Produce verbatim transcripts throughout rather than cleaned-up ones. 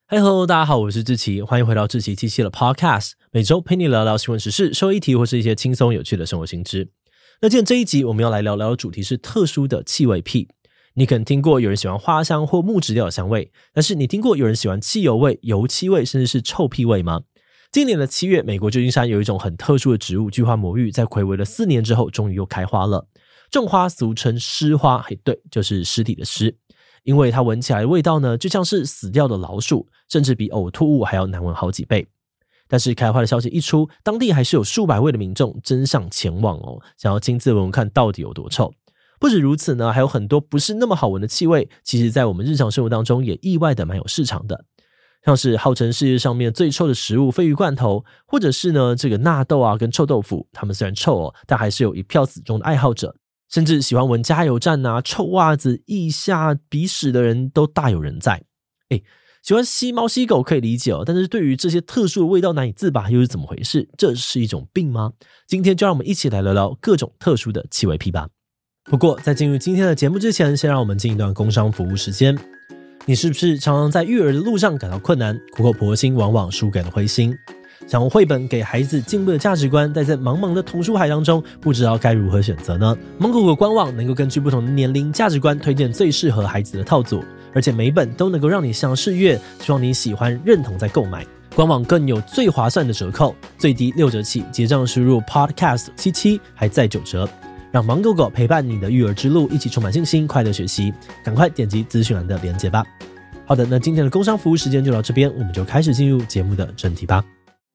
嗨，Hello， 大家好，我是志祺，欢迎回到志祺七七的 Podcast， 每周陪你聊聊新闻时事、社会议题或是一些轻松有趣的生活新知。那今天这一集我们要来聊聊的主题是特殊的气味癖。你可能听过有人喜欢花香或木质调的香味，但是你听过有人喜欢汽油味、油漆味，甚至是臭屁味吗？今年的七月，美国旧金山有一种很特殊的植物——巨花魔芋，在睽违了四年之后，终于又开花了。这种花俗称尸花，嘿，对，就是尸体的尸。因为它闻起来的味道呢，就像是死掉的老鼠，甚至比呕吐物还要难闻好几倍。但是开花的消息一出，当地还是有数百位的民众争相前往哦，想要亲自闻闻看到底有多臭。不止如此呢，还有很多不是那么好闻的气味，其实在我们日常生活当中也意外的蛮有市场的。像是号称世界上面最臭的食物鲱鱼罐头，或者是呢这个纳豆啊跟臭豆腐，它们虽然臭哦，但还是有一票死忠的爱好者。甚至喜欢闻加油站啊、臭袜子、腋下、鼻屎的人都大有人在。诶，喜欢吸猫吸狗可以理解哦，但是对于这些特殊的味道难以自拔又是怎么回事？这是一种病吗？今天就让我们一起来聊聊各种特殊的气味癖吧。不过在进入今天的节目之前，先让我们进一段工商服务时间。你是不是常常在育儿的路上感到困难，苦口婆心往往输给了灰心？想用绘本给孩子进步的价值观，但在茫茫的童书海当中，不知道该如何选择呢？芒果果官网能够根据不同的年龄、价值观推荐最适合孩子的套组，而且每本都能够让你详试阅，希望你喜欢认同再购买。官网更有最划算的折扣，最低六折起，结账输入 podcast 七七还再九折。让芒果果陪伴你的育儿之路，一起充满信心，快乐学习。赶快点击资讯栏的连结吧。好的，那今天的工商服务时间就到这边，我们就开始进入节目的正题吧。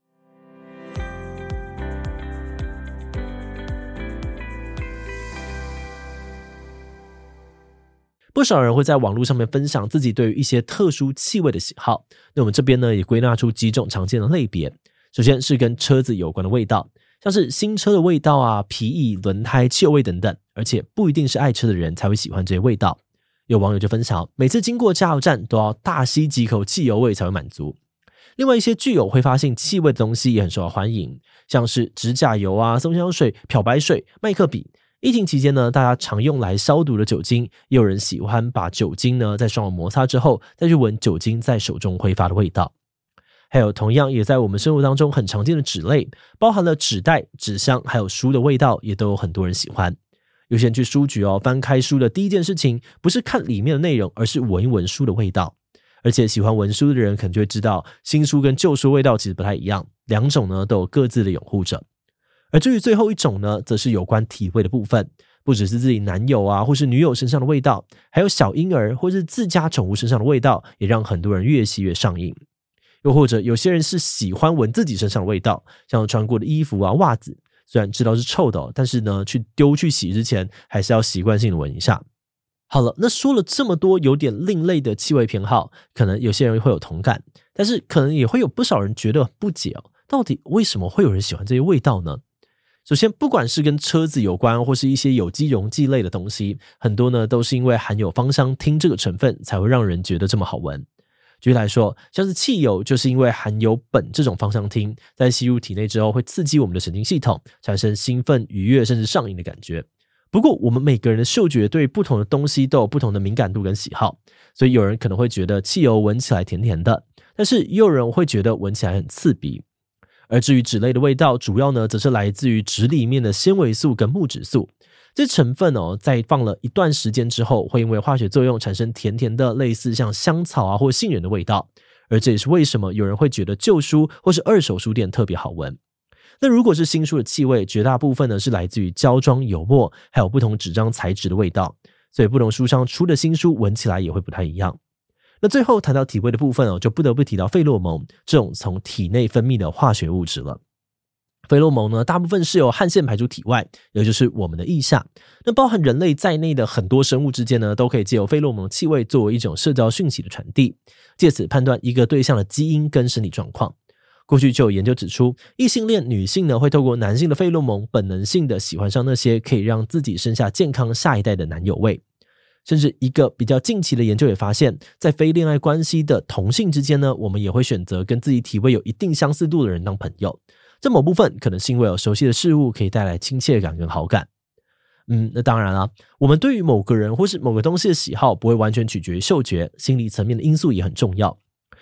不少人会在网络上面分享自己对于一些特殊气味的喜好，那我们这边呢也归纳出几种常见的类别。首先是跟车子有关的味道，像是新车的味道啊、皮椅、轮胎、汽油味等等，而且不一定是爱车的人才会喜欢这些味道。有网友就分享，每次经过加油站都要大吸几口汽油味才会满足。另外一些具有挥发性气味的东西也很受到欢迎，像是指甲油啊、松香水、漂白水、麦克笔。疫情期间呢，大家常用来消毒的酒精，也有人喜欢把酒精呢在双手摩擦之后，再去闻酒精在手中挥发的味道。还有同样也在我们生活当中很常见的纸类，包含了纸袋、纸箱，还有书的味道，也都有很多人喜欢。有些人去书局哦，翻开书的第一件事情不是看里面的内容，而是闻一闻书的味道。而且喜欢闻书的人可能就会知道，新书跟旧书的味道其实不太一样，两种呢都有各自的拥护者。而至于最后一种呢，则是有关体味的部分，不只是自己男友啊或是女友身上的味道，还有小婴儿或是自家宠物身上的味道，也让很多人越吸越上瘾。又或者有些人是喜欢闻自己身上的味道，像穿过的衣服啊、袜子，虽然知道是臭的哦，但是呢去丢去洗之前还是要习惯性的闻一下。好了，那说了这么多有点另类的气味偏好，可能有些人会有同感，但是可能也会有不少人觉得不解哦，到底为什么会有人喜欢这些味道呢？首先，不管是跟车子有关或是一些有机溶剂类的东西，很多呢都是因为含有芳香烃这个成分才会让人觉得这么好闻。举例来说，像是汽油就是因为含有苯这种芳香烃，在吸入体内之后会刺激我们的神经系统，产生兴奋、愉悦甚至上瘾的感觉。不过我们每个人的嗅觉对不同的东西都有不同的敏感度跟喜好，所以有人可能会觉得汽油闻起来甜甜的，但是也有人会觉得闻起来很刺鼻。而至于脂类的味道，主要呢则是来自于脂里面的纤维素跟木质素。这成分哦，在放了一段时间之后，会因为化学作用产生甜甜的类似像香草啊或杏仁的味道。而这也是为什么有人会觉得旧书或是二手书店特别好闻。那如果是新书的气味，绝大部分呢是来自于胶装、油墨，还有不同纸张材质的味道。所以不同书商出的新书闻起来也会不太一样。那最后谈到体味的部分哦，就不得不提到费洛蒙这种从体内分泌的化学物质了。费洛蒙呢，大部分是由汗腺排出体外，也就是我们的腋下。那包含人类在内的很多生物之间呢，都可以借由费洛蒙气味作为一种社交讯息的传递，借此判断一个对象的基因跟身体状况。过去就有研究指出，异性恋女性呢会透过男性的费洛蒙本能性的喜欢上那些可以让自己生下健康下一代的男友味。甚至一个比较近期的研究也发现，在非恋爱关系的同性之间呢，我们也会选择跟自己体味有一定相似度的人当朋友。这某部分可能是因为有熟悉的事物可以带来亲切感跟好感。嗯，那当然啦，我们对于某个人或是某个东西的喜好不会完全取决于嗅觉，心理层面的因素也很重要。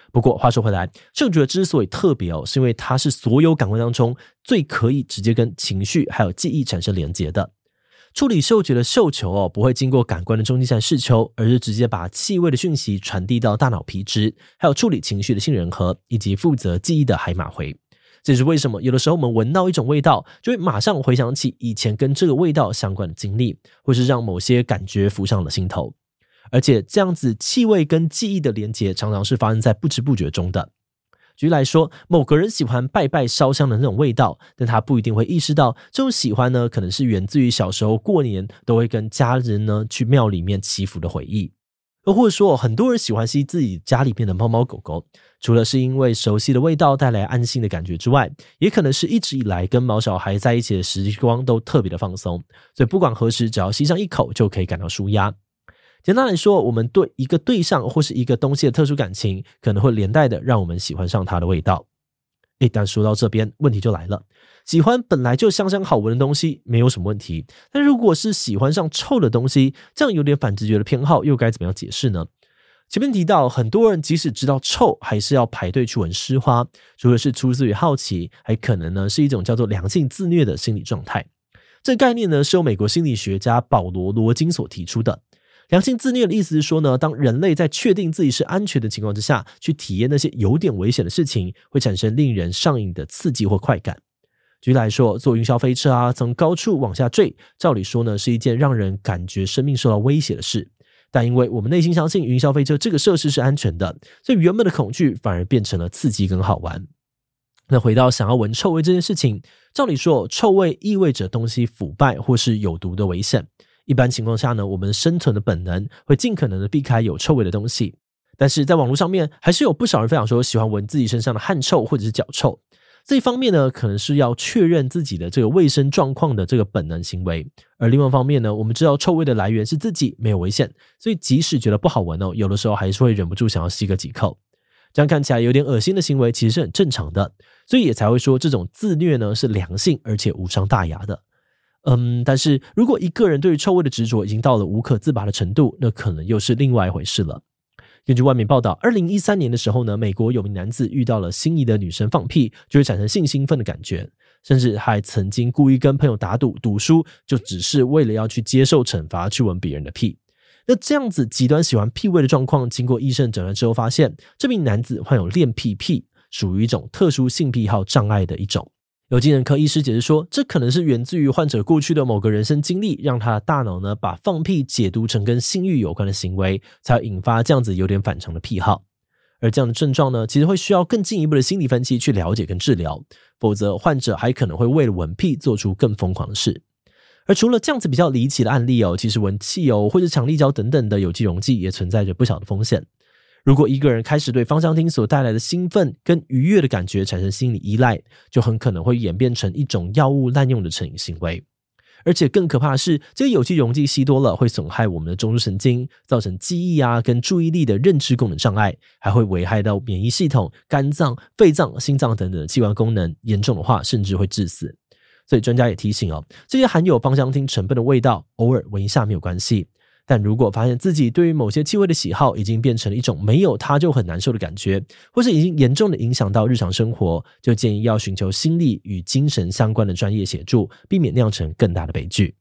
不过话说回来，嗅觉之所以特别哦，是因为它是所有感官当中最可以直接跟情绪还有记忆产生连结的。处理嗅觉的嗅球哦，不会经过感官的中继站视丘，而是直接把气味的讯息传递到大脑皮质，还有处理情绪的杏仁核，以及负责记忆的海马回。这是为什么有的时候我们闻到一种味道，就会马上回想起以前跟这个味道相关的经历，或是让某些感觉浮上了心头。而且这样子气味跟记忆的连结常常是发生在不知不觉中的。举例来说，某个人喜欢拜拜烧香的那种味道，但他不一定会意识到这种喜欢呢，可能是源自于小时候过年都会跟家人呢去庙里面祈福的回忆。又或者说，很多人喜欢吸自己家里面的猫猫狗狗，除了是因为熟悉的味道带来安心的感觉之外，也可能是一直以来跟毛小孩在一起的时光都特别的放松，所以不管何时只要吸上一口就可以感到舒压。简单来说，我们对一个对象或是一个东西的特殊感情，可能会连带的让我们喜欢上它的味道。诶，但说到这边，问题就来了。喜欢本来就香香好闻的东西没有什么问题，但如果是喜欢上臭的东西，这样有点反直觉的偏好又该怎么样解释呢？前面提到，很多人即使知道臭，还是要排队去闻湿花，除了是出自于好奇，还可能呢是一种叫做良性自虐的心理状态。这个概念呢是由美国心理学家保罗·罗金所提出的。良性自虐的意思是说呢，当人类在确定自己是安全的情况之下，去体验那些有点危险的事情，会产生令人上瘾的刺激或快感。举例来说，坐云霄飞车啊，从高处往下坠，照理说呢，是一件让人感觉生命受到威胁的事。但因为我们内心相信云霄飞车这个设施是安全的，所以原本的恐惧反而变成了刺激跟好玩。那回到想要闻臭味这件事情，照理说，臭味意味着东西腐败或是有毒的危险。一般情况下呢，我们生存的本能会尽可能的避开有臭味的东西。但是在网络上面，还是有不少人分享说喜欢闻自己身上的汗臭或者是脚臭。这一方面呢，可能是要确认自己的这个卫生状况的这个本能行为。而另外一方面呢，我们知道臭味的来源是自己，没有危险，所以即使觉得不好闻哦，有的时候还是会忍不住想要吸个几口。这样看起来有点恶心的行为，其实是很正常的，所以也才会说这种自虐呢是良性而且无伤大雅的。嗯，但是如果一个人对于臭味的执着已经到了无可自拔的程度，那可能又是另外一回事了。根据外媒报道，二零一三年的时候呢，美国有名男子遇到了心仪的女生放屁，就会产生性兴奋的感觉，甚至还曾经故意跟朋友打赌，赌输就只是为了要去接受惩罚，去闻别人的屁。那这样子极端喜欢屁味的状况，经过医生诊断之后发现，这名男子患有恋屁癖，属于一种特殊性癖好障碍的一种。有精神科医师解释说，这可能是源自于患者过去的某个人生经历，让他的大脑呢把放屁解读成跟性欲有关的行为，才引发这样子有点反常的癖好。而这样的症状呢，其实会需要更进一步的心理分析去了解跟治疗，否则患者还可能会为了闻屁做出更疯狂的事。而除了这样子比较离奇的案例哦，其实闻汽油或者强力胶等等的有机溶剂也存在着不小的风险。如果一个人开始对芳香烃所带来的兴奋跟愉悦的感觉产生心理依赖，就很可能会演变成一种药物滥用的成瘾行为。而且更可怕的是，这个有机溶剂吸多了会损害我们的中枢神经，造成记忆啊跟注意力的认知功能障碍，还会危害到免疫系统、肝脏、肺脏、心脏等等的器官功能，严重的话甚至会致死。所以专家也提醒哦，这些含有芳香烃成分的味道，偶尔闻一下没有关系。但如果发现自己对于某些气味的喜好已经变成了一种没有它就很难受的感觉，或是已经严重的影响到日常生活，就建议要寻求心理与精神相关的专业协助，避免酿成更大的悲剧。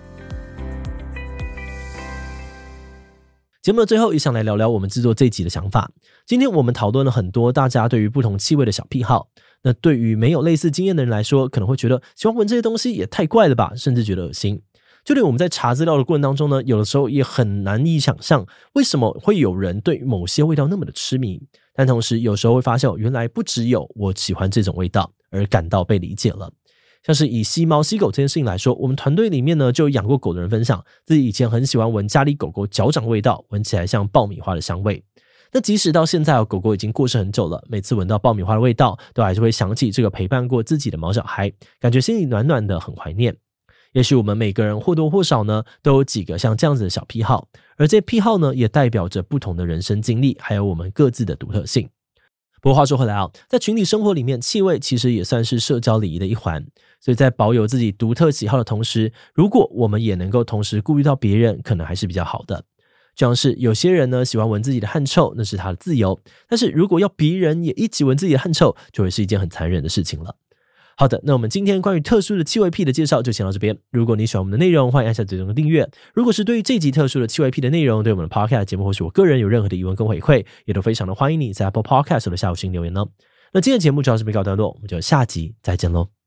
节目的最后也想来聊聊我们制作这一集的想法。今天我们讨论了很多大家对于不同气味的小癖好，那对于没有类似经验的人来说，可能会觉得喜欢闻这些东西也太怪了吧，甚至觉得恶心。就连我们在查资料的过程当中呢，有的时候也很难以想象为什么会有人对某些味道那么的痴迷，但同时有时候会发现原来不只有我喜欢这种味道而感到被理解了。像是以吸猫吸狗这件事情来说，我们团队里面呢就有养过狗的人分享，自己以前很喜欢闻家里狗狗脚掌味道，闻起来像爆米花的香味。那即使到现在狗狗已经过世很久了，每次闻到爆米花的味道，都还是会想起这个陪伴过自己的毛小孩，感觉心里暖暖的，很怀念。也许我们每个人或多或少呢都有几个像这样子的小癖好，而这些癖好呢也代表着不同的人生经历，还有我们各自的独特性。不过话说回来啊，在群体生活里面，气味其实也算是社交礼仪的一环，所以在保有自己独特喜好的同时，如果我们也能够同时顾虑到别人，可能还是比较好的。 就像是有些人呢喜欢闻自己的汗臭，那是他的自由，但是如果要别人也一起闻自己的汗臭，就会是一件很残忍的事情了。好的，那我们今天关于特殊的气味癖的介绍就先到这边。如果你喜欢我们的内容，欢迎按下追踪的订阅。如果是对于这集特殊的气味癖的内容，对我们的 Podcast 节目或是我个人有任何的疑问跟回馈，也都非常的欢迎你在 Apple Podcast 的下午星留言呢。那今天的节目就到这边告一段落，我们就下集再见喽。